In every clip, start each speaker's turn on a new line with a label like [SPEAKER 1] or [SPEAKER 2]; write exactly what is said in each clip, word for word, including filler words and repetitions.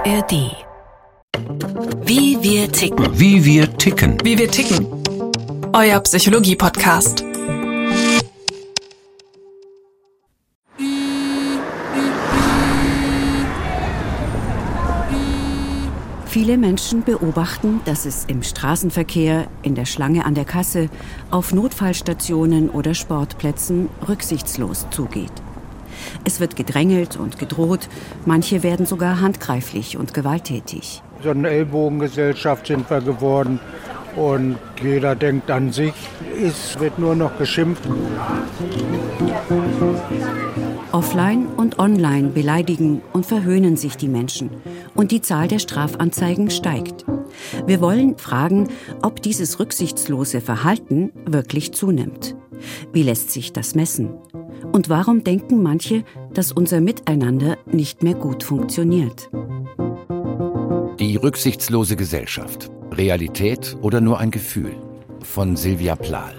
[SPEAKER 1] R D. Wie wir ticken.
[SPEAKER 2] Wie wir ticken.
[SPEAKER 1] Wie wir ticken. Euer Psychologie-Podcast.
[SPEAKER 3] Viele Menschen beobachten, dass es im Straßenverkehr, in der Schlange an der Kasse, auf Notfallstationen oder Sportplätzen rücksichtslos zugeht. Es wird gedrängelt und gedroht, manche werden sogar handgreiflich und gewalttätig.
[SPEAKER 4] So eine Ellbogengesellschaft sind wir geworden und jeder denkt an sich, es wird nur noch geschimpft.
[SPEAKER 3] Offline und online beleidigen und verhöhnen sich die Menschen und die Zahl der Strafanzeigen steigt. Wir wollen fragen, ob dieses rücksichtslose Verhalten wirklich zunimmt. Wie lässt sich das messen? Und warum denken manche, dass unser Miteinander nicht mehr gut funktioniert?
[SPEAKER 2] Die rücksichtslose Gesellschaft. Realität oder nur ein Gefühl? Von Silvia Plahl.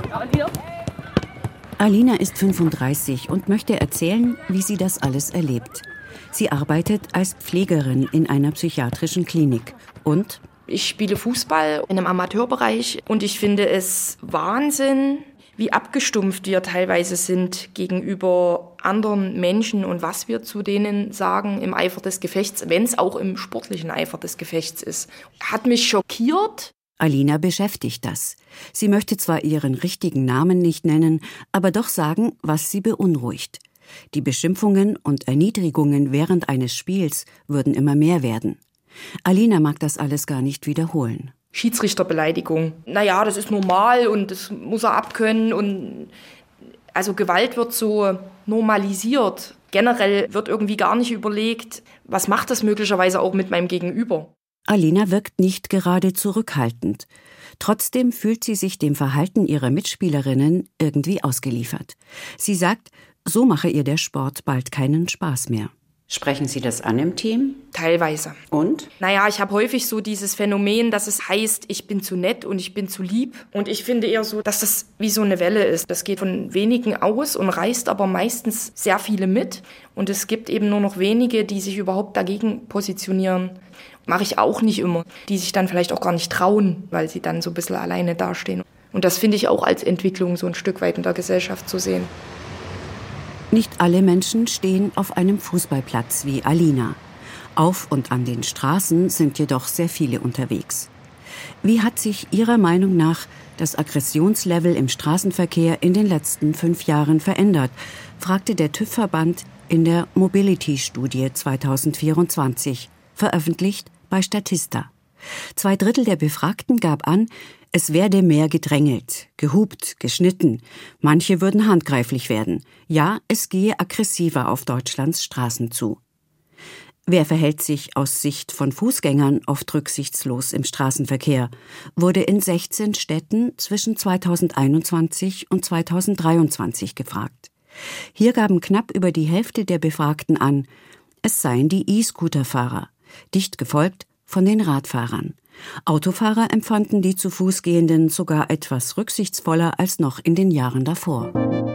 [SPEAKER 3] Alina ist fünfunddreißig und möchte erzählen, wie sie das alles erlebt. Sie arbeitet als Pflegerin in einer psychiatrischen Klinik und
[SPEAKER 5] ich spiele Fußball in einem Amateurbereich und ich finde es Wahnsinn, wie abgestumpft wir teilweise sind gegenüber anderen Menschen und was wir zu denen sagen im Eifer des Gefechts, wenn es auch im sportlichen Eifer des Gefechts ist. Hat mich schockiert.
[SPEAKER 3] Alina beschäftigt das. Sie möchte zwar ihren richtigen Namen nicht nennen, aber doch sagen, was sie beunruhigt. Die Beschimpfungen und Erniedrigungen während eines Spiels würden immer mehr werden. Alina mag das alles gar nicht wiederholen.
[SPEAKER 5] Schiedsrichterbeleidigung. Naja, das ist normal und das muss er abkönnen. Und also Gewalt wird so normalisiert. Generell wird irgendwie gar nicht überlegt, was macht das möglicherweise auch mit meinem Gegenüber.
[SPEAKER 3] Alina wirkt nicht gerade zurückhaltend. Trotzdem fühlt sie sich dem Verhalten ihrer Mitspielerinnen irgendwie ausgeliefert. Sie sagt, so mache ihr der Sport bald keinen Spaß mehr.
[SPEAKER 6] Sprechen Sie das an im Team?
[SPEAKER 5] Teilweise.
[SPEAKER 6] Und?
[SPEAKER 5] Naja, ich habe häufig so dieses Phänomen, dass es heißt, ich bin zu nett und ich bin zu lieb. Und ich finde eher so, dass das wie so eine Welle ist. Das geht von wenigen aus und reißt aber meistens sehr viele mit. Und es gibt eben nur noch wenige, die sich überhaupt dagegen positionieren. Mache ich auch nicht immer. Die sich dann vielleicht auch gar nicht trauen, weil sie dann so ein bisschen alleine dastehen. Und das finde ich auch als Entwicklung so ein Stück weit in der Gesellschaft zu sehen.
[SPEAKER 3] Nicht alle Menschen stehen auf einem Fußballplatz wie Alina. Auf und an den Straßen sind jedoch sehr viele unterwegs. Wie hat sich Ihrer Meinung nach das Aggressionslevel im Straßenverkehr in den letzten fünf Jahren verändert, fragte der TÜV-Verband in der Mobility-Studie zweitausendvierundzwanzig, veröffentlicht bei Statista. Zwei Drittel der Befragten gab an, es werde mehr gedrängelt, gehupt, geschnitten. Manche würden handgreiflich werden. Ja, es gehe aggressiver auf Deutschlands Straßen zu. Wer verhält sich aus Sicht von Fußgängern oft rücksichtslos im Straßenverkehr, wurde in sechzehn Städten zwischen zweitausendeinundzwanzig und zweitausenddreiundzwanzig gefragt. Hier gaben knapp über die Hälfte der Befragten an, es seien die E-Scooter-Fahrer, dicht gefolgt von den Radfahrern. Autofahrer empfanden die zu Fuß Gehenden sogar etwas rücksichtsvoller als noch in den Jahren davor.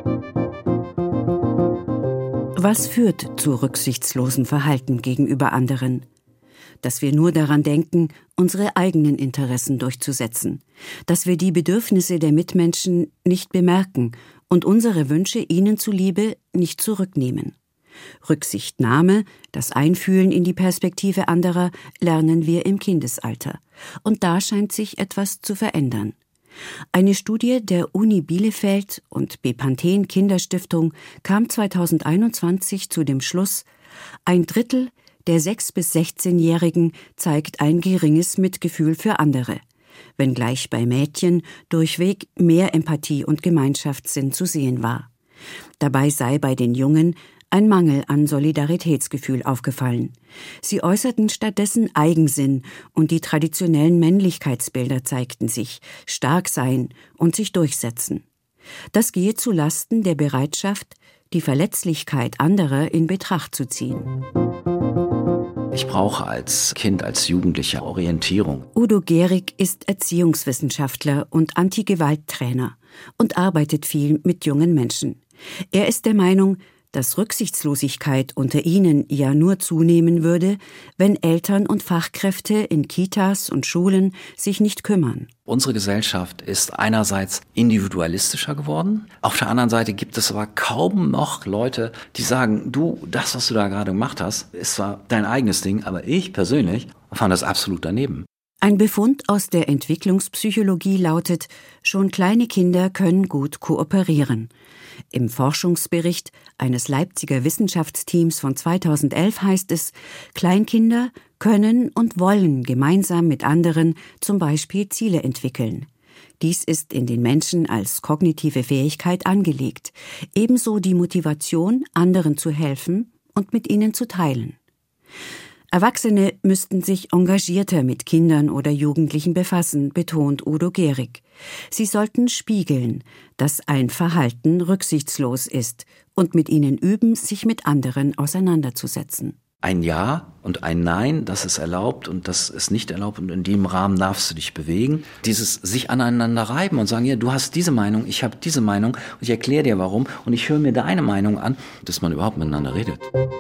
[SPEAKER 3] Was führt zu rücksichtslosen Verhalten gegenüber anderen? Dass wir nur daran denken, unsere eigenen Interessen durchzusetzen. Dass wir die Bedürfnisse der Mitmenschen nicht bemerken und unsere Wünsche ihnen zuliebe nicht zurücknehmen. Rücksichtnahme, das Einfühlen in die Perspektive anderer, lernen wir im Kindesalter. Und da scheint sich etwas zu verändern. Eine Studie der Uni Bielefeld und Bepanthen Kinderstiftung kam zweitausendeinundzwanzig zu dem Schluss, ein Drittel der sechs- bis sechzehnjährigen zeigt ein geringes Mitgefühl für andere, wenngleich bei Mädchen durchweg mehr Empathie und Gemeinschaftssinn zu sehen war. Dabei sei bei den Jungen ein Mangel an Solidaritätsgefühl aufgefallen. Sie äußerten stattdessen Eigensinn und die traditionellen Männlichkeitsbilder zeigten sich, stark sein und sich durchsetzen. Das gehe zu Lasten der Bereitschaft, die Verletzlichkeit anderer in Betracht zu ziehen.
[SPEAKER 7] Ich brauche als Kind, als Jugendlicher Orientierung.
[SPEAKER 3] Udo Gehrig ist Erziehungswissenschaftler und Anti-Gewalt-Trainer und arbeitet viel mit jungen Menschen. Er ist der Meinung, dass Rücksichtslosigkeit unter ihnen ja nur zunehmen würde, wenn Eltern und Fachkräfte in Kitas und Schulen sich nicht kümmern.
[SPEAKER 7] Unsere Gesellschaft ist einerseits individualistischer geworden. Auf der anderen Seite gibt es aber kaum noch Leute, die sagen, du, das, was du da gerade gemacht hast, ist zwar dein eigenes Ding, aber ich persönlich fand das absolut daneben.
[SPEAKER 3] Ein Befund aus der Entwicklungspsychologie lautet, schon kleine Kinder können gut kooperieren. Im Forschungsbericht eines Leipziger Wissenschaftsteams von zweitausendelf heißt es, Kleinkinder können und wollen gemeinsam mit anderen zum Beispiel Ziele entwickeln. Dies ist in den Menschen als kognitive Fähigkeit angelegt, ebenso die Motivation, anderen zu helfen und mit ihnen zu teilen. Erwachsene müssten sich engagierter mit Kindern oder Jugendlichen befassen, betont Udo Gehrig. Sie sollten spiegeln, dass ein Verhalten rücksichtslos ist und mit ihnen üben, sich mit anderen auseinanderzusetzen.
[SPEAKER 7] Ein Ja und ein Nein, das ist erlaubt und das ist nicht erlaubt und in dem Rahmen darfst du dich bewegen. Dieses sich aneinander reiben und sagen, ja, du hast diese Meinung, ich habe diese Meinung und ich erkläre dir warum und ich höre mir deine Meinung an, dass man überhaupt miteinander redet.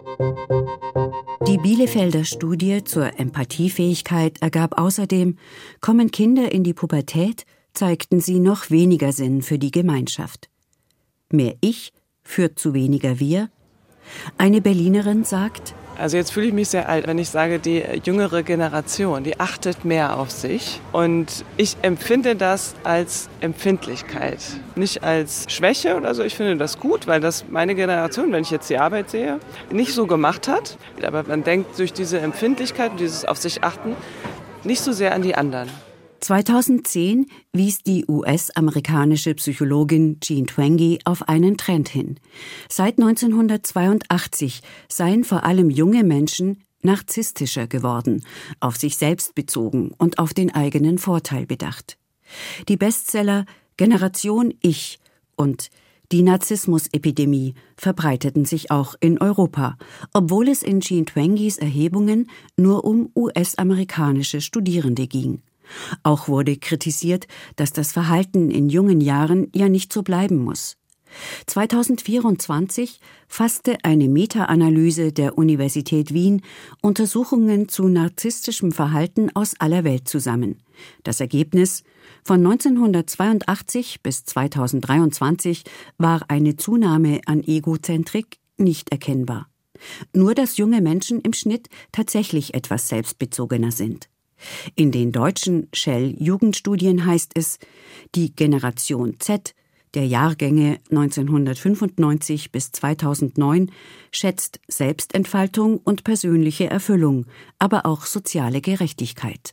[SPEAKER 3] Die Bielefelder Studie zur Empathiefähigkeit ergab außerdem, kommen Kinder in die Pubertät, zeigten sie noch weniger Sinn für die Gemeinschaft. Mehr Ich führt zu weniger Wir. Eine Berlinerin sagt,
[SPEAKER 8] also jetzt fühle ich mich sehr alt, wenn ich sage, die jüngere Generation, die achtet mehr auf sich. Und ich empfinde das als Empfindlichkeit, nicht als Schwäche oder so. Ich finde das gut, weil das meine Generation, wenn ich jetzt die Arbeit sehe, nicht so gemacht hat. Aber man denkt durch diese Empfindlichkeit und dieses auf sich achten nicht so sehr an die anderen.
[SPEAKER 3] zweitausendzehn wies die U S-amerikanische Psychologin Jean Twenge auf einen Trend hin. Seit neunzehnhundertzweiundachtzig seien vor allem junge Menschen narzisstischer geworden, auf sich selbst bezogen und auf den eigenen Vorteil bedacht. Die Bestseller Generation Ich und Die Narzissmusepidemie verbreiteten sich auch in Europa, obwohl es in Jean Twenges Erhebungen nur um U S-amerikanische Studierende ging. Auch wurde kritisiert, dass das Verhalten in jungen Jahren ja nicht so bleiben muss. zweitausendvierundzwanzig fasste eine Meta-Analyse der Universität Wien Untersuchungen zu narzisstischem Verhalten aus aller Welt zusammen. Das Ergebnis: Von neunzehnhundertzweiundachtzig bis zweitausenddreiundzwanzig war eine Zunahme an Egozentrik nicht erkennbar. Nur dass junge Menschen im Schnitt tatsächlich etwas selbstbezogener sind. In den deutschen Shell-Jugendstudien heißt es, die Generation Z der Jahrgänge neunzehnhundertfünfundneunzig bis zweitausendneun schätzt Selbstentfaltung und persönliche Erfüllung, aber auch soziale Gerechtigkeit.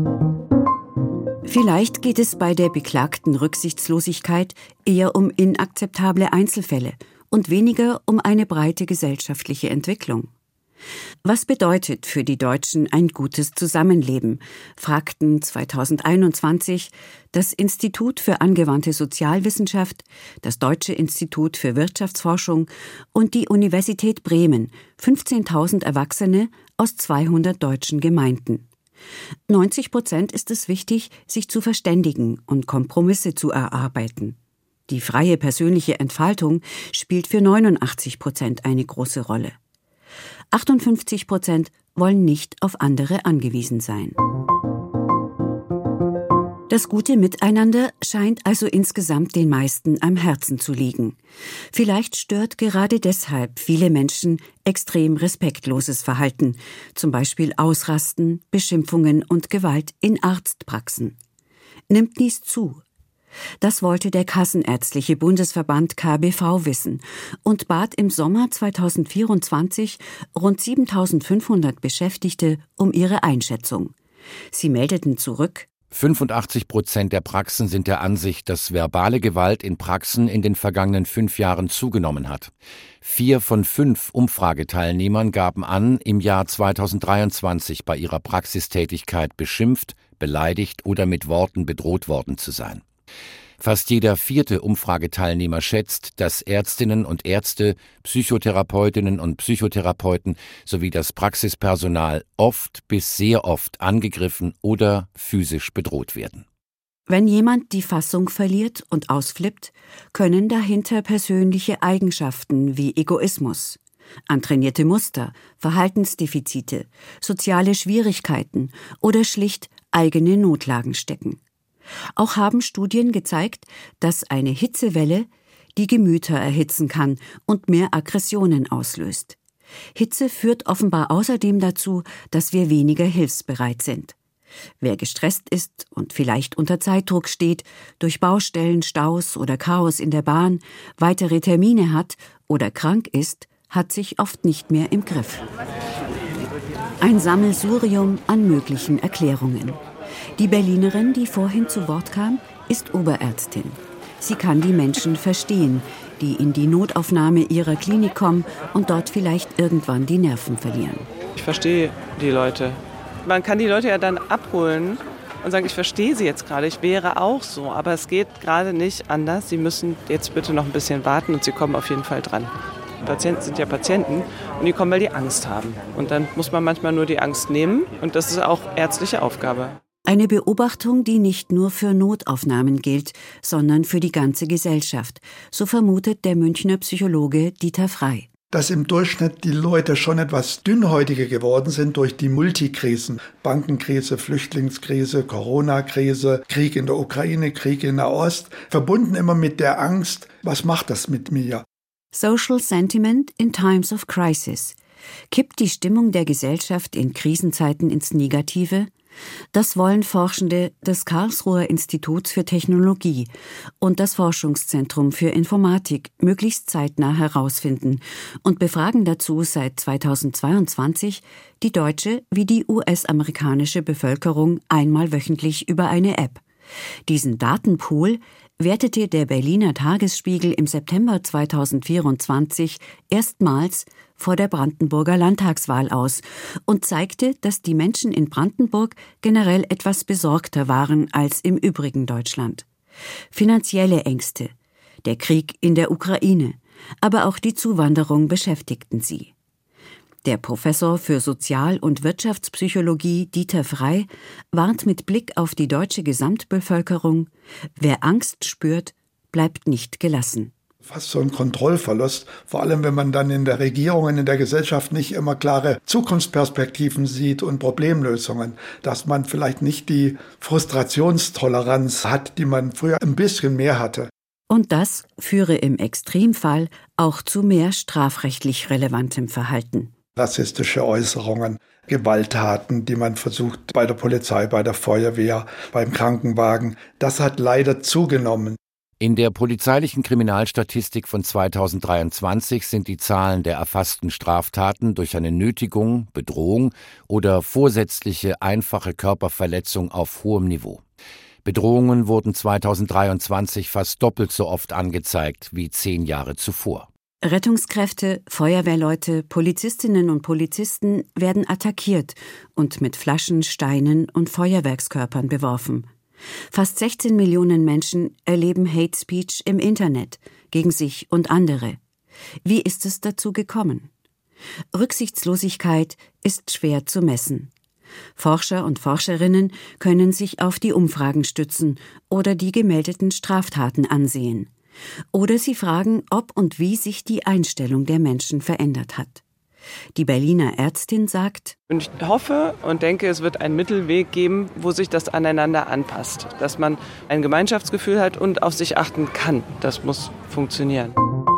[SPEAKER 3] Vielleicht geht es bei der beklagten Rücksichtslosigkeit eher um inakzeptable Einzelfälle und weniger um eine breite gesellschaftliche Entwicklung. Was bedeutet für die Deutschen ein gutes Zusammenleben? Fragten zweitausendeinundzwanzig das Institut für angewandte Sozialwissenschaft, das Deutsche Institut für Wirtschaftsforschung und die Universität Bremen fünfzehntausend Erwachsene aus zweihundert deutschen Gemeinden. neunzig Prozent ist es wichtig, sich zu verständigen und Kompromisse zu erarbeiten. Die freie persönliche Entfaltung spielt für neunundachtzig Prozent eine große Rolle. achtundfünfzig Prozent wollen nicht auf andere angewiesen sein. Das gute Miteinander scheint also insgesamt den meisten am Herzen zu liegen. Vielleicht stört gerade deshalb viele Menschen extrem respektloses Verhalten, zum Beispiel Ausrasten, Beschimpfungen und Gewalt in Arztpraxen. Nimmt dies zu? Das wollte der Kassenärztliche Bundesverband K B V wissen und bat im Sommer zweitausendvierundzwanzig rund siebentausendfünfhundert Beschäftigte um ihre Einschätzung. Sie meldeten zurück:
[SPEAKER 2] fünfundachtzig Prozent der Praxen sind der Ansicht, dass verbale Gewalt in Praxen in den vergangenen fünf Jahren zugenommen hat. Vier von fünf Umfrageteilnehmern gaben an, im Jahr zweitausenddreiundzwanzig bei ihrer Praxistätigkeit beschimpft, beleidigt oder mit Worten bedroht worden zu sein. Fast jeder vierte Umfrageteilnehmer schätzt, dass Ärztinnen und Ärzte, Psychotherapeutinnen und Psychotherapeuten sowie das Praxispersonal oft bis sehr oft angegriffen oder physisch bedroht werden.
[SPEAKER 3] Wenn jemand die Fassung verliert und ausflippt, können dahinter persönliche Eigenschaften wie Egoismus, antrainierte Muster, Verhaltensdefizite, soziale Schwierigkeiten oder schlicht eigene Notlagen stecken. Auch haben Studien gezeigt, dass eine Hitzewelle die Gemüter erhitzen kann und mehr Aggressionen auslöst. Hitze führt offenbar außerdem dazu, dass wir weniger hilfsbereit sind. Wer gestresst ist und vielleicht unter Zeitdruck steht, durch Baustellen, Staus oder Chaos in der Bahn, weitere Termine hat oder krank ist, hat sich oft nicht mehr im Griff. Ein Sammelsurium an möglichen Erklärungen. Die Berlinerin, die vorhin zu Wort kam, ist Oberärztin. Sie kann die Menschen verstehen, die in die Notaufnahme ihrer Klinik kommen und dort vielleicht irgendwann die Nerven verlieren.
[SPEAKER 8] Ich verstehe die Leute. Man kann die Leute ja dann abholen und sagen, ich verstehe sie jetzt gerade, ich wäre auch so, aber es geht gerade nicht anders. Sie müssen jetzt bitte noch ein bisschen warten und sie kommen auf jeden Fall dran. Patienten sind ja Patienten und die kommen, weil die Angst haben. Und dann muss man manchmal nur die Angst nehmen und das ist auch ärztliche Aufgabe.
[SPEAKER 3] Eine Beobachtung, die nicht nur für Notaufnahmen gilt, sondern für die ganze Gesellschaft, so vermutet der Münchner Psychologe Dieter Frey.
[SPEAKER 9] Dass im Durchschnitt die Leute schon etwas dünnhäutiger geworden sind durch die Multikrisen. Bankenkrise, Flüchtlingskrise, Corona-Krise, Krieg in der Ukraine, Krieg in der Ost, verbunden immer mit der Angst, was macht das mit mir?
[SPEAKER 3] Social Sentiment in Times of Crisis. Kippt die Stimmung der Gesellschaft in Krisenzeiten ins Negative? Das wollen Forschende des Karlsruher Instituts für Technologie und das Forschungszentrum für Informatik möglichst zeitnah herausfinden und befragen dazu seit zweitausendzweiundzwanzig die deutsche wie die U S-amerikanische Bevölkerung einmal wöchentlich über eine App. Diesen Datenpool wertete der Berliner Tagesspiegel im September zweitausendvierundzwanzig erstmals vor der Brandenburger Landtagswahl aus und zeigte, dass die Menschen in Brandenburg generell etwas besorgter waren als im übrigen Deutschland. Finanzielle Ängste, der Krieg in der Ukraine, aber auch die Zuwanderung beschäftigten sie. Der Professor für Sozial- und Wirtschaftspsychologie Dieter Frey warnt mit Blick auf die deutsche Gesamtbevölkerung: Wer Angst spürt, bleibt nicht gelassen.
[SPEAKER 9] Fast so ein Kontrollverlust, vor allem wenn man dann in der Regierung und in der Gesellschaft nicht immer klare Zukunftsperspektiven sieht und Problemlösungen, dass man vielleicht nicht die Frustrationstoleranz hat, die man früher ein bisschen mehr hatte.
[SPEAKER 3] Und das führe im Extremfall auch zu mehr strafrechtlich relevantem Verhalten.
[SPEAKER 9] Rassistische Äußerungen, Gewalttaten, die man versucht bei der Polizei, bei der Feuerwehr, beim Krankenwagen, das hat leider zugenommen.
[SPEAKER 2] In der polizeilichen Kriminalstatistik von zweitausenddreiundzwanzig sind die Zahlen der erfassten Straftaten durch eine Nötigung, Bedrohung oder vorsätzliche einfache Körperverletzung auf hohem Niveau. Bedrohungen wurden zweitausenddreiundzwanzig fast doppelt so oft angezeigt wie zehn Jahre zuvor.
[SPEAKER 3] Rettungskräfte, Feuerwehrleute, Polizistinnen und Polizisten werden attackiert und mit Flaschen, Steinen und Feuerwerkskörpern beworfen. Fast sechzehn Millionen Menschen erleben Hate Speech im Internet gegen sich und andere. Wie ist es dazu gekommen? Rücksichtslosigkeit ist schwer zu messen. Forscher und Forscherinnen können sich auf die Umfragen stützen oder die gemeldeten Straftaten ansehen. Oder sie fragen, ob und wie sich die Einstellung der Menschen verändert hat. Die Berliner Ärztin sagt:
[SPEAKER 8] Und ich hoffe und denke, es wird einen Mittelweg geben, wo sich das aneinander anpasst. Dass man ein Gemeinschaftsgefühl hat und auf sich achten kann. Das muss funktionieren.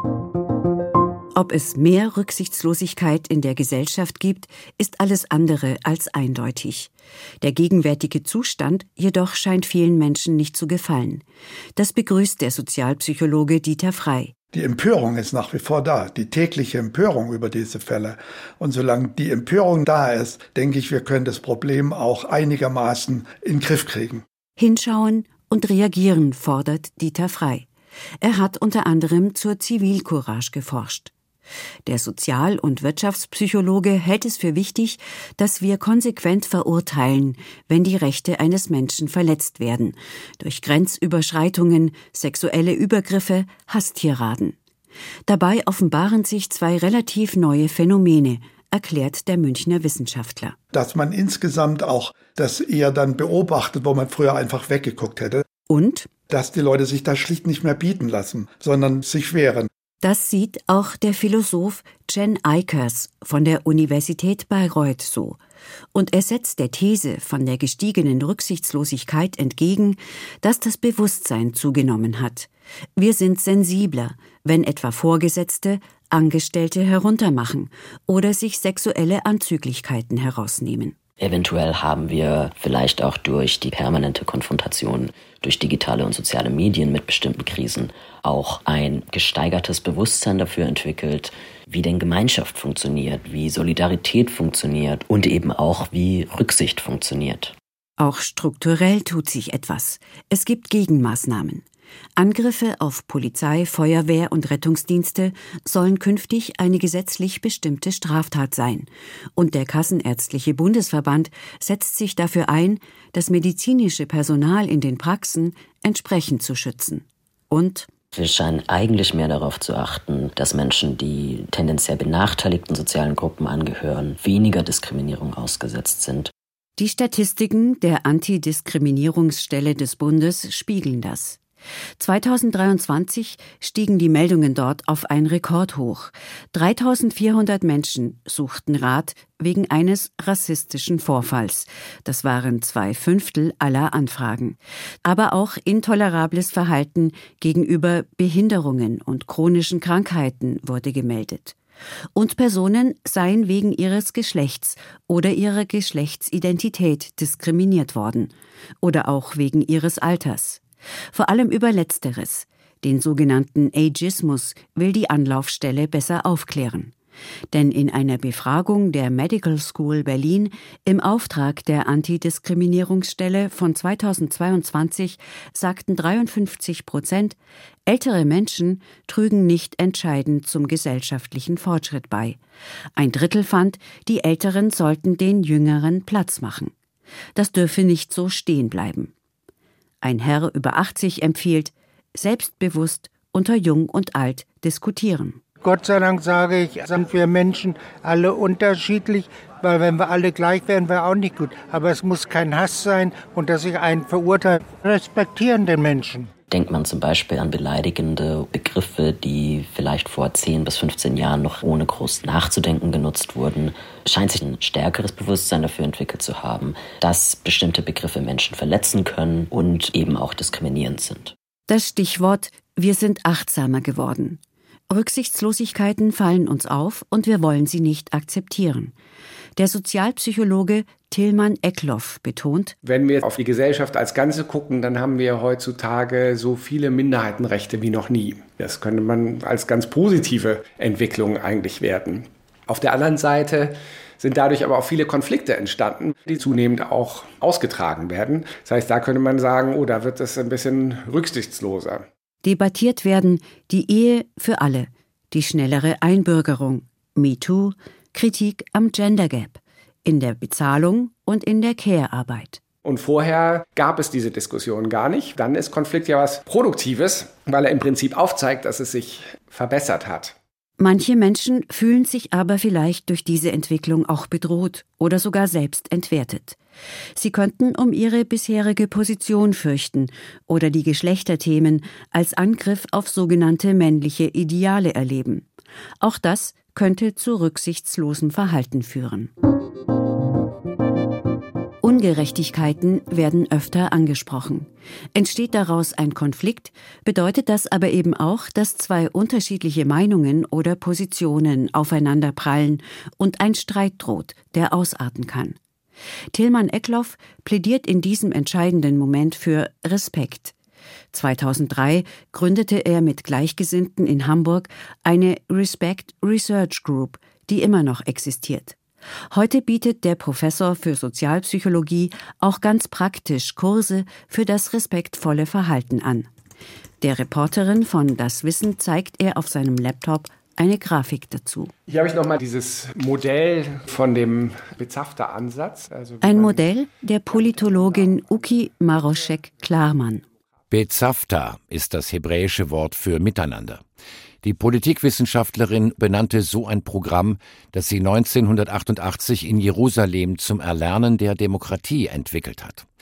[SPEAKER 3] Ob es mehr Rücksichtslosigkeit in der Gesellschaft gibt, ist alles andere als eindeutig. Der gegenwärtige Zustand jedoch scheint vielen Menschen nicht zu gefallen. Das begrüßt der Sozialpsychologe Dieter Frey.
[SPEAKER 9] Die Empörung ist nach wie vor da, die tägliche Empörung über diese Fälle. Und solange die Empörung da ist, denke ich, wir können das Problem auch einigermaßen in den Griff kriegen.
[SPEAKER 3] Hinschauen und reagieren, fordert Dieter Frey. Er hat unter anderem zur Zivilcourage geforscht. Der Sozial- und Wirtschaftspsychologe hält es für wichtig, dass wir konsequent verurteilen, wenn die Rechte eines Menschen verletzt werden, durch Grenzüberschreitungen, sexuelle Übergriffe, Hasstiraden. Dabei offenbaren sich zwei relativ neue Phänomene, erklärt der Münchner Wissenschaftler.
[SPEAKER 9] Dass man insgesamt auch das eher dann beobachtet, wo man früher einfach weggeguckt hätte.
[SPEAKER 3] Und
[SPEAKER 9] dass die Leute sich das schlicht nicht mehr bieten lassen, sondern sich wehren.
[SPEAKER 3] Das sieht auch der Philosoph Cem Aykers von der Universität Bayreuth so. Und er setzt der These von der gestiegenen Rücksichtslosigkeit entgegen, dass das Bewusstsein zugenommen hat. Wir sind sensibler, wenn etwa Vorgesetzte Angestellte heruntermachen oder sich sexuelle Anzüglichkeiten herausnehmen.
[SPEAKER 10] Eventuell haben wir vielleicht auch durch die permanente Konfrontation, durch digitale und soziale Medien mit bestimmten Krisen auch ein gesteigertes Bewusstsein dafür entwickelt, wie denn Gemeinschaft funktioniert, wie Solidarität funktioniert und eben auch wie Rücksicht funktioniert.
[SPEAKER 3] Auch strukturell tut sich etwas. Es gibt Gegenmaßnahmen. Angriffe auf Polizei, Feuerwehr und Rettungsdienste sollen künftig eine gesetzlich bestimmte Straftat sein. Und der Kassenärztliche Bundesverband setzt sich dafür ein, das medizinische Personal in den Praxen entsprechend zu schützen. Und
[SPEAKER 10] wir scheinen eigentlich mehr darauf zu achten, dass Menschen, die tendenziell benachteiligten sozialen Gruppen angehören, weniger Diskriminierung ausgesetzt sind.
[SPEAKER 3] Die Statistiken der Antidiskriminierungsstelle des Bundes spiegeln das. zweitausenddreiundzwanzig stiegen die Meldungen dort auf ein Rekordhoch. dreitausendvierhundert Menschen suchten Rat wegen eines rassistischen Vorfalls. Das waren zwei Fünftel aller Anfragen. Aber auch intolerables Verhalten gegenüber Behinderungen und chronischen Krankheiten wurde gemeldet. Und Personen seien wegen ihres Geschlechts oder ihrer Geschlechtsidentität diskriminiert worden. Oder auch wegen ihres Alters. Vor allem über Letzteres, den sogenannten Ageismus, will die Anlaufstelle besser aufklären. Denn in einer Befragung der Medical School Berlin im Auftrag der Antidiskriminierungsstelle von zweitausendzweiundzwanzig sagten dreiundfünfzig Prozent, ältere Menschen trügen nicht entscheidend zum gesellschaftlichen Fortschritt bei. Ein Drittel fand, die Älteren sollten den Jüngeren Platz machen. Das dürfe nicht so stehen bleiben. Ein Herr über achtzig empfiehlt, selbstbewusst unter Jung und Alt diskutieren.
[SPEAKER 4] Gott sei Dank, sage ich, sind wir Menschen alle unterschiedlich, weil wenn wir alle gleich wären, wäre auch nicht gut. Aber es muss kein Hass sein und dass ich einen verurteile. Respektieren den Menschen.
[SPEAKER 10] Denkt man zum Beispiel an beleidigende Begriffe, die vielleicht vor zehn bis fünfzehn Jahren noch ohne groß nachzudenken genutzt wurden, scheint sich ein stärkeres Bewusstsein dafür entwickelt zu haben, dass bestimmte Begriffe Menschen verletzen können und eben auch diskriminierend sind.
[SPEAKER 3] Das Stichwort: Wir sind achtsamer geworden. Rücksichtslosigkeiten fallen uns auf und wir wollen sie nicht akzeptieren. Der Sozialpsychologe Tilman Eklof betont:
[SPEAKER 11] Wenn wir auf die Gesellschaft als Ganze gucken, dann haben wir heutzutage so viele Minderheitenrechte wie noch nie. Das könnte man als ganz positive Entwicklung eigentlich werten. Auf der anderen Seite sind dadurch aber auch viele Konflikte entstanden, die zunehmend auch ausgetragen werden. Das heißt, da könnte man sagen, oh, da wird es ein bisschen rücksichtsloser.
[SPEAKER 3] Debattiert werden die Ehe für alle, die schnellere Einbürgerung, MeToo, Kritik am Gender Gap, in der Bezahlung und in der Care-Arbeit.
[SPEAKER 11] Und vorher gab es diese Diskussion gar nicht. Dann ist Konflikt ja was Produktives, weil er im Prinzip aufzeigt, dass es sich verbessert hat.
[SPEAKER 3] Manche Menschen fühlen sich aber vielleicht durch diese Entwicklung auch bedroht oder sogar selbst entwertet. Sie könnten um ihre bisherige Position fürchten oder die Geschlechterthemen als Angriff auf sogenannte männliche Ideale erleben. Auch das könnte zu rücksichtslosem Verhalten führen. Ungerechtigkeiten werden öfter angesprochen. Entsteht daraus ein Konflikt, bedeutet das aber eben auch, dass zwei unterschiedliche Meinungen oder Positionen aufeinanderprallen und ein Streit droht, der ausarten kann. Tilman Eklof plädiert in diesem entscheidenden Moment für Respekt. zweitausenddrei gründete er mit Gleichgesinnten in Hamburg eine Respect Research Group, die immer noch existiert. Heute bietet der Professor für Sozialpsychologie auch ganz praktisch Kurse für das respektvolle Verhalten an. Der Reporterin von Das Wissen zeigt er auf seinem Laptop eine Grafik dazu.
[SPEAKER 11] Hier habe ich nochmal dieses Modell von dem Bezafter-Ansatz. Also
[SPEAKER 3] Ein Modell der Politologin Uki Maroschek-Klarmann.
[SPEAKER 2] Bezafta ist das hebräische Wort für Miteinander. Die Politikwissenschaftlerin benannte so ein Programm, das sie neunzehnhundertachtundachtzig in Jerusalem zum Erlernen der Demokratie entwickelt hat.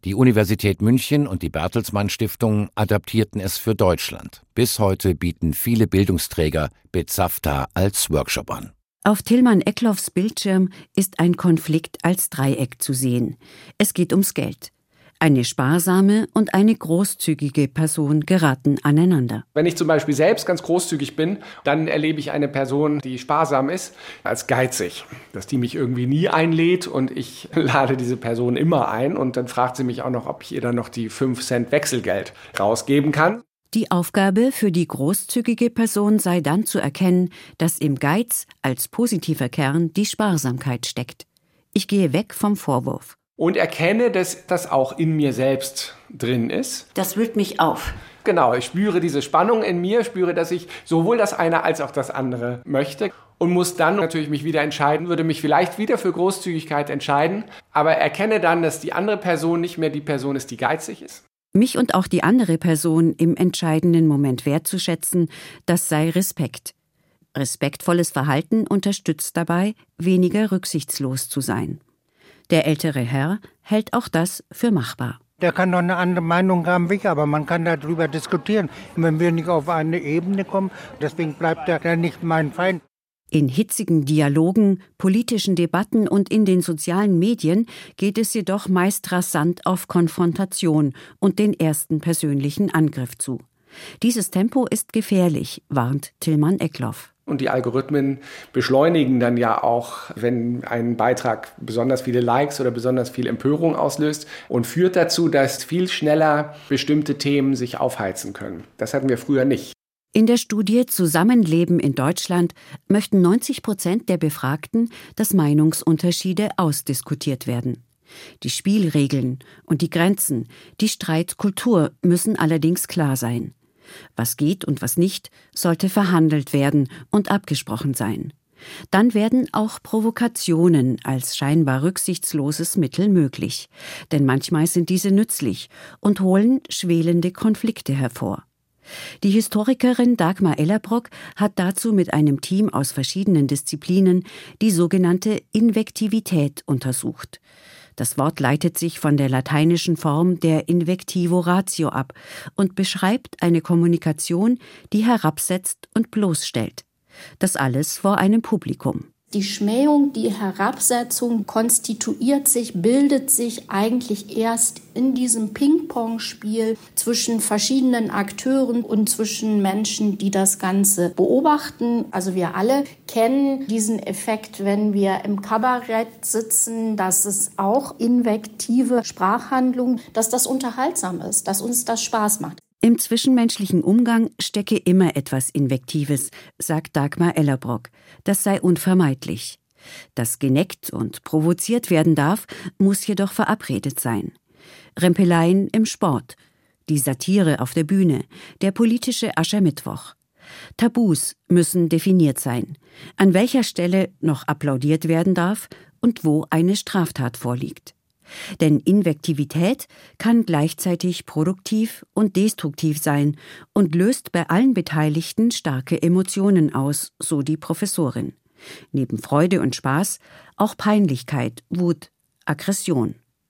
[SPEAKER 2] Die Universität München und die Bertelsmann Stiftung adaptierten es für Deutschland. Bis heute bieten viele Bildungsträger Bezafta als Workshop an.
[SPEAKER 3] Auf Tilman Eckloffs Bildschirm ist ein Konflikt als Dreieck zu sehen. Es geht ums Geld. Eine sparsame und eine großzügige Person geraten aneinander.
[SPEAKER 11] Wenn ich zum Beispiel selbst ganz großzügig bin, dann erlebe ich eine Person, die sparsam ist, als geizig. Dass die mich irgendwie nie einlädt und ich lade diese Person immer ein und dann fragt sie mich auch noch, ob ich ihr dann noch die fünf Cent Wechselgeld rausgeben kann.
[SPEAKER 3] Die Aufgabe für die großzügige Person sei dann zu erkennen, dass im Geiz als positiver Kern die Sparsamkeit steckt. Ich gehe weg vom Vorwurf.
[SPEAKER 11] Und erkenne, dass das auch in mir selbst drin ist.
[SPEAKER 6] Das wühlt mich auf.
[SPEAKER 11] Genau, ich spüre diese Spannung in mir, spüre, dass ich sowohl das eine als auch das andere möchte und muss dann natürlich mich wieder entscheiden, würde mich vielleicht wieder für Großzügigkeit entscheiden, aber erkenne dann, dass die andere Person nicht mehr die Person ist, die geizig ist.
[SPEAKER 3] Mich und auch die andere Person im entscheidenden Moment wertzuschätzen, das sei Respekt. Respektvolles Verhalten unterstützt dabei, weniger rücksichtslos zu sein. Der ältere Herr hält auch das für machbar.
[SPEAKER 4] Der kann doch eine andere Meinung haben wie ich, aber man kann darüber diskutieren. Wenn wir nicht auf eine Ebene kommen, deswegen bleibt er dann nicht mein Feind.
[SPEAKER 3] In hitzigen Dialogen, politischen Debatten und in den sozialen Medien geht es jedoch meist rasant auf Konfrontation und den ersten persönlichen Angriff zu. Dieses Tempo ist gefährlich, warnt Tilman Eckloff.
[SPEAKER 11] Und die Algorithmen beschleunigen dann ja auch, wenn ein Beitrag besonders viele Likes oder besonders viel Empörung auslöst und führt dazu, dass viel schneller bestimmte Themen sich aufheizen können. Das hatten wir früher nicht.
[SPEAKER 3] In der Studie Zusammenleben in Deutschland möchten neunzig Prozent der Befragten, dass Meinungsunterschiede ausdiskutiert werden. Die Spielregeln und die Grenzen, die Streitkultur müssen allerdings klar sein. Was geht und was nicht, sollte verhandelt werden und abgesprochen sein. Dann werden auch Provokationen als scheinbar rücksichtsloses Mittel möglich. Denn manchmal sind diese nützlich und holen schwelende Konflikte hervor. Die Historikerin Dagmar Ellerbrock hat dazu mit einem Team aus verschiedenen Disziplinen die sogenannte Invektivität untersucht. Das Wort leitet sich von der lateinischen Form der Invectivo ratio ab und beschreibt eine Kommunikation, die herabsetzt und bloßstellt. Das alles vor einem Publikum.
[SPEAKER 12] Die Schmähung, die Herabsetzung konstituiert sich, bildet sich eigentlich erst in diesem Ping-Pong-Spiel zwischen verschiedenen Akteuren und zwischen Menschen, die das Ganze beobachten. Also wir alle kennen diesen Effekt, wenn wir im Kabarett sitzen, dass es auch invektive Sprachhandlungen, dass das unterhaltsam ist, dass uns das Spaß macht.
[SPEAKER 3] Im zwischenmenschlichen Umgang stecke immer etwas Invektives, sagt Dagmar Ellerbrock. Das sei unvermeidlich. Dass geneckt und provoziert werden darf, muss jedoch verabredet sein. Rempeleien im Sport, die Satire auf der Bühne, der politische Aschermittwoch. Tabus müssen definiert sein, an welcher Stelle noch applaudiert werden darf und wo eine Straftat vorliegt. Denn Invektivität kann gleichzeitig produktiv und destruktiv sein und löst bei allen Beteiligten starke Emotionen aus, so die Professorin. Neben Freude und Spaß auch Peinlichkeit, Wut, Aggression.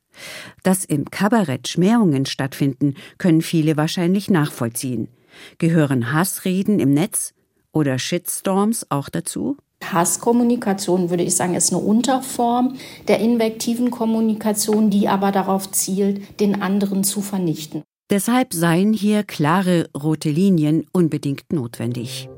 [SPEAKER 3] Dass im Kabarett Schmähungen stattfinden, können viele wahrscheinlich nachvollziehen. Gehören Hassreden im Netz oder Shitstorms auch dazu?
[SPEAKER 12] Hasskommunikation, würde ich sagen, ist eine Unterform der invektiven Kommunikation, die aber darauf zielt, den anderen zu vernichten.
[SPEAKER 3] Deshalb seien hier klare rote Linien unbedingt notwendig.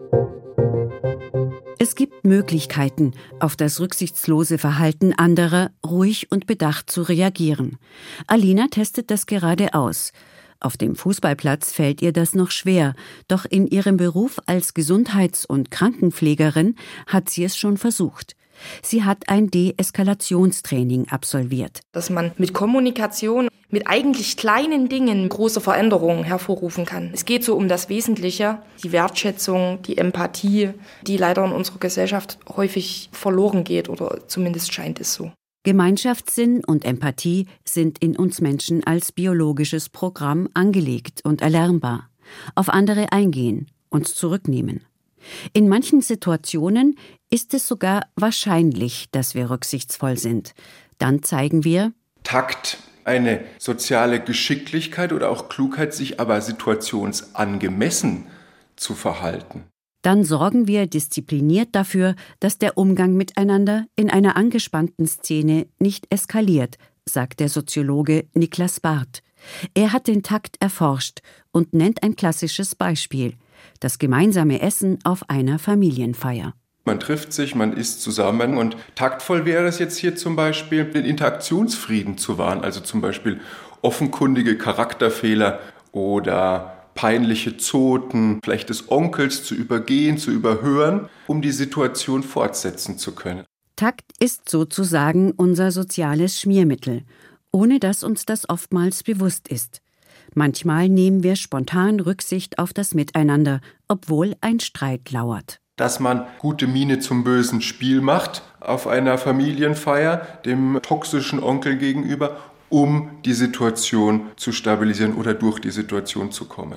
[SPEAKER 3] Es gibt Möglichkeiten, auf das rücksichtslose Verhalten anderer ruhig und bedacht zu reagieren. Alina testet das gerade aus. Auf dem Fußballplatz fällt ihr das noch schwer, doch in ihrem Beruf als Gesundheits- und Krankenpflegerin hat sie es schon versucht. Sie hat ein Deeskalationstraining absolviert.
[SPEAKER 5] Dass man mit Kommunikation, mit eigentlich kleinen Dingen große Veränderungen hervorrufen kann. Es geht so um das Wesentliche, die Wertschätzung, die Empathie, die leider in unserer Gesellschaft häufig verloren geht oder zumindest scheint es so.
[SPEAKER 3] Gemeinschaftssinn und Empathie sind in uns Menschen als biologisches Programm angelegt und erlernbar. Auf andere eingehen, uns zurücknehmen. In manchen Situationen ist es sogar wahrscheinlich, dass wir rücksichtsvoll sind. Dann zeigen wir
[SPEAKER 11] Takt,
[SPEAKER 13] eine soziale Geschicklichkeit oder auch Klugheit, sich aber situationsangemessen zu verhalten.
[SPEAKER 3] Dann sorgen wir diszipliniert dafür, dass der Umgang miteinander in einer angespannten Szene nicht eskaliert, sagt der Soziologe Niklas Barth. Er hat den Takt erforscht und nennt ein klassisches Beispiel: das gemeinsame Essen auf einer Familienfeier.
[SPEAKER 13] Man trifft sich, man isst zusammen und taktvoll wäre es jetzt hier zum Beispiel, den Interaktionsfrieden zu wahren, also zum Beispiel offenkundige Charakterfehler oder peinliche Zoten, vielleicht des Onkels zu übergehen, zu überhören, um die Situation fortsetzen zu können.
[SPEAKER 3] Takt ist sozusagen unser soziales Schmiermittel, ohne dass uns das oftmals bewusst ist. Manchmal nehmen wir spontan Rücksicht auf das Miteinander, obwohl ein Streit lauert.
[SPEAKER 13] Dass man gute Miene zum bösen Spiel macht auf einer Familienfeier, dem toxischen Onkel gegenüber, um die Situation zu stabilisieren oder durch die Situation zu kommen.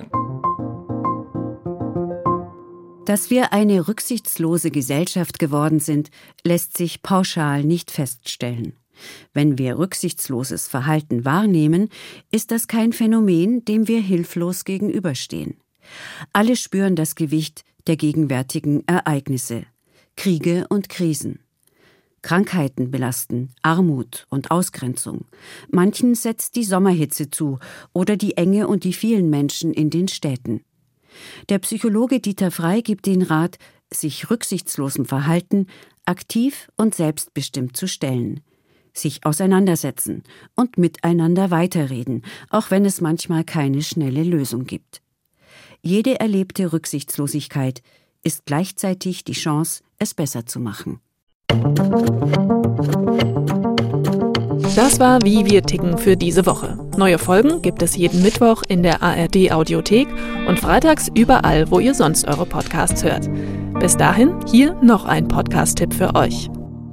[SPEAKER 3] Dass wir eine rücksichtslose Gesellschaft geworden sind, lässt sich pauschal nicht feststellen. Wenn wir rücksichtsloses Verhalten wahrnehmen, ist das kein Phänomen, dem wir hilflos gegenüberstehen. Alle spüren das Gewicht der gegenwärtigen Ereignisse, Kriege und Krisen. Krankheiten belasten, Armut und Ausgrenzung. Manchen setzt die Sommerhitze zu oder die Enge und die vielen Menschen in den Städten. Der Psychologe Dieter Frey gibt den Rat, sich rücksichtslosem Verhalten aktiv und selbstbestimmt zu stellen, sich auseinandersetzen und miteinander weiterreden, auch wenn es manchmal keine schnelle Lösung gibt. Jede erlebte Rücksichtslosigkeit ist gleichzeitig die Chance, es besser zu machen.
[SPEAKER 14] Das war Wie wir ticken für diese Woche. Neue Folgen gibt es jeden Mittwoch in der A R D-Audiothek und freitags überall, wo ihr sonst eure Podcasts hört. Bis dahin, hier noch ein Podcast-Tipp für euch.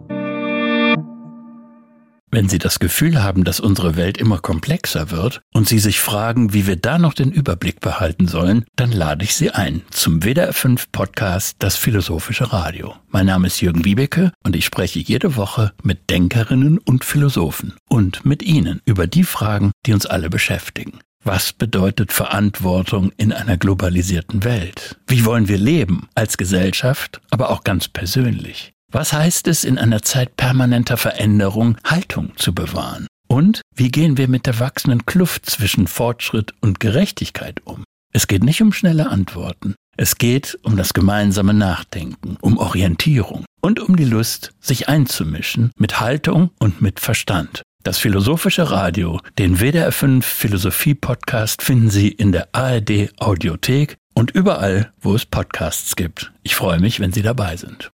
[SPEAKER 15] Wenn Sie das Gefühl haben, dass unsere Welt immer komplexer wird und Sie sich fragen, wie wir da noch den Überblick behalten sollen, dann lade ich Sie ein zum W D R fünf Podcast Das Philosophische Radio. Mein Name ist Jürgen Wiebeke und ich spreche jede Woche mit Denkerinnen und Philosophen und mit Ihnen über die Fragen, die uns alle beschäftigen. Was bedeutet Verantwortung in einer globalisierten Welt? Wie wollen wir leben als Gesellschaft, aber auch ganz persönlich? Was heißt es, in einer Zeit permanenter Veränderung Haltung zu bewahren? Und wie gehen wir mit der wachsenden Kluft zwischen Fortschritt und Gerechtigkeit um? Es geht nicht um schnelle Antworten. Es geht um das gemeinsame Nachdenken, um Orientierung und um die Lust, sich einzumischen mit Haltung und mit Verstand. Das Philosophische Radio, den W D R fünf Philosophie-Podcast finden Sie in der A R D-Audiothek und überall, wo es Podcasts gibt. Ich freue mich, wenn Sie dabei sind.